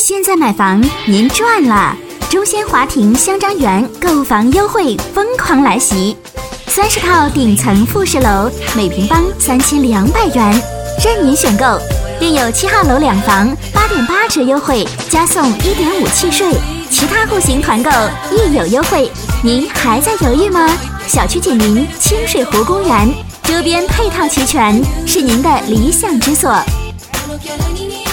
现在买房您赚了！中仙华庭香樟园购房优惠疯狂来袭，30套顶层复式楼，每平方3200元，任您选购，并有7号楼2房8.8折优惠，加送1.5契税，其他户型团购亦有优惠。您还在犹豫吗？小区紧邻清水湖公园，周边配套齐全，是您的理想之所。